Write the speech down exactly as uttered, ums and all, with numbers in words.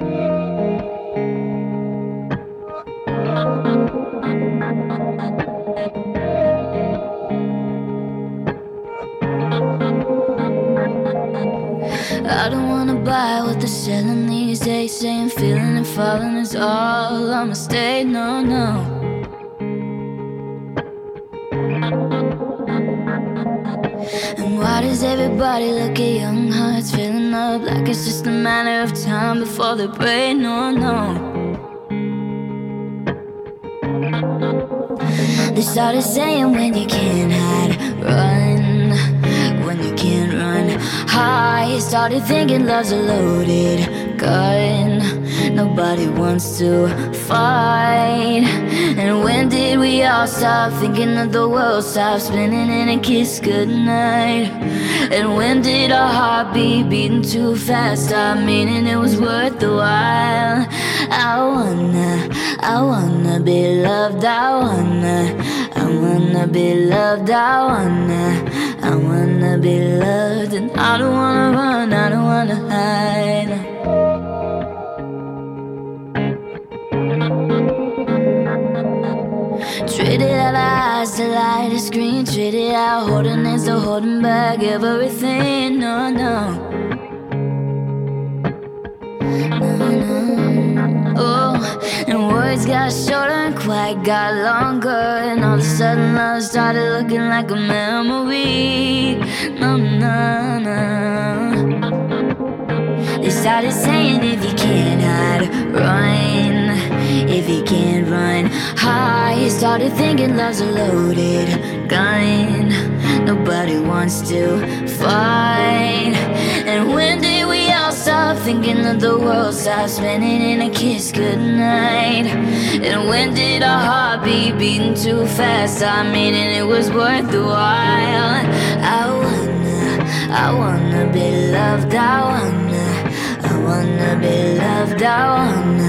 I don't wanna buy what they're selling these days, saying feeling and falling is all a mistake. No, no. And why does everybody look at young hearts filling up like it's just a matter of time before they break? No, no. They started saying when you can't hide, run. When you can't run, hide. Started thinking love's a loaded gun. Nobody wants to fight. And when did we all stop thinking that the world stopped spinning and a kiss goodnight? And when did our heartbeat beating too fast stop meaning it was worth the while? I wanna, I wanna be loved. I wanna, I wanna be loved. I wanna, I wanna be loved. And I don't wanna run, I don't wanna hide. Traded out our eyes to light a screen. Traded out holding hands to holding back everything. No, no. No, no. Oh, and words got shorter and quiet got longer. And all of a sudden love started looking like a memory. No, no, no. They started saying if you can't hide, run. If you can't run, hide. Started thinking love's a loaded gun. Nobody wants to fight. And when did we all stop thinking that the world stopped spinning in a kiss goodnight? And when did our heartbeat beating too fast stop meaning it was worth the while? I wanna, I wanna be loved. I wanna, I wanna be loved. I wanna,